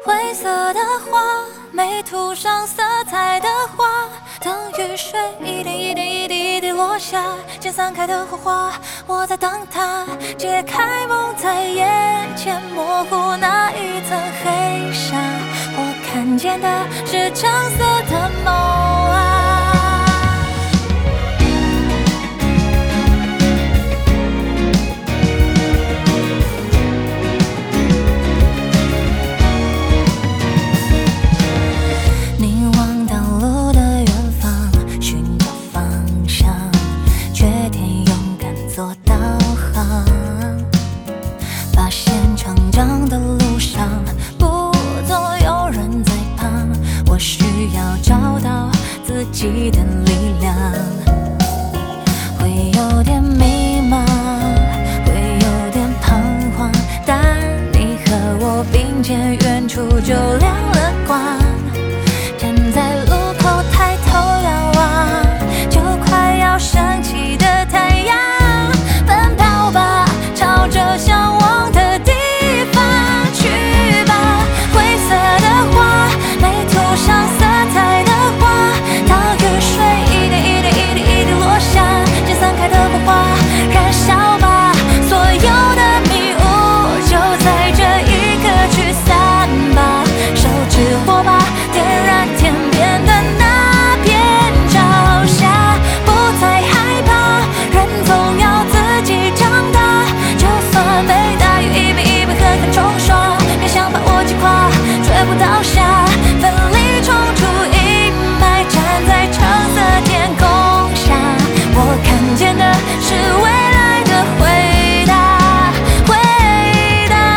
灰色的花，没涂上色彩的花，等雨水一点一点一滴一滴落下，渐散开的火花，我在等它解开梦，在眼前模糊那一层黑纱，我看见的是橙色的梦啊。长的路上，不总有人在旁，我需要找到自己的力量。会有点迷茫，会有点彷徨，但你和我并肩，远处就亮了光。站在路口抬头仰望，就快要升起的太阳，奔跑吧，朝着向往的地方去吧，灰色的花，没涂上色彩的花，当雨水一点一点一滴一滴落下，渐散开的火花，燃烧吧，所有的迷雾就在这一刻去散吧，手指火把，点燃天边的那片朝霞，不再害怕，人总要自己长大，就算被大雨一遍一遍狠狠冲刷，别想把我击垮，绝不倒下，奋力冲出阴霾，站在橙色天空下，我看见的是未来的回答，回答。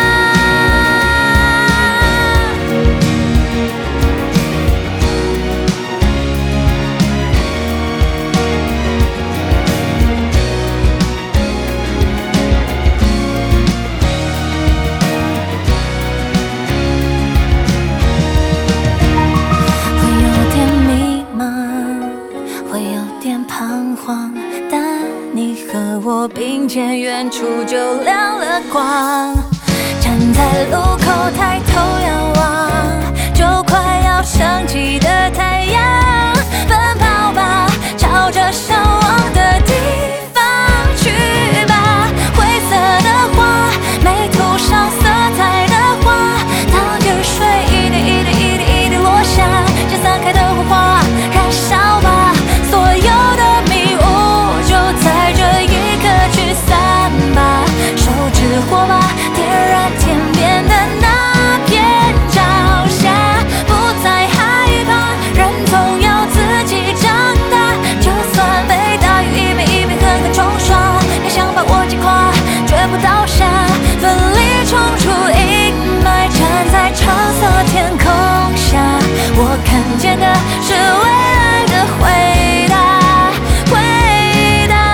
彷徨，但你和我并肩，远处就亮了光。站在路口抬头仰望，就快要升起的太阳，奔跑吧，朝着向往的地方去吧，灰色的花，没涂上色彩的花，当雨水一点一点一滴一滴落下，渐散开的火花，燃烧吧，所有的迷雾就在这一刻去散吧，手指火把，点燃天边的那片朝霞，不再害怕，人总要自己长大，就算被大雨一遍一遍狠狠冲刷，也想把我击垮，绝不倒下，奋力冲出阴霾，站在橙色天空下，我看见的是未来的回答，回答。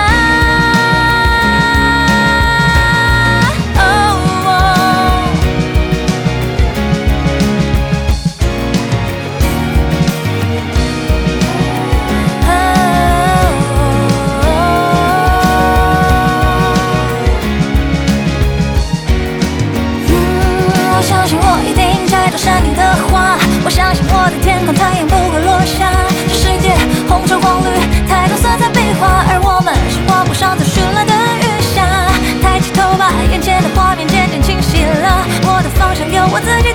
我相信我一定摘到山顶的花，我相信我的天空太阳不会落下，这世界红橙黄绿太多色彩变化，而我们是花布上最绚烂的云霞，抬起头吧，眼前的画面渐渐清晰了，我的方向由我自己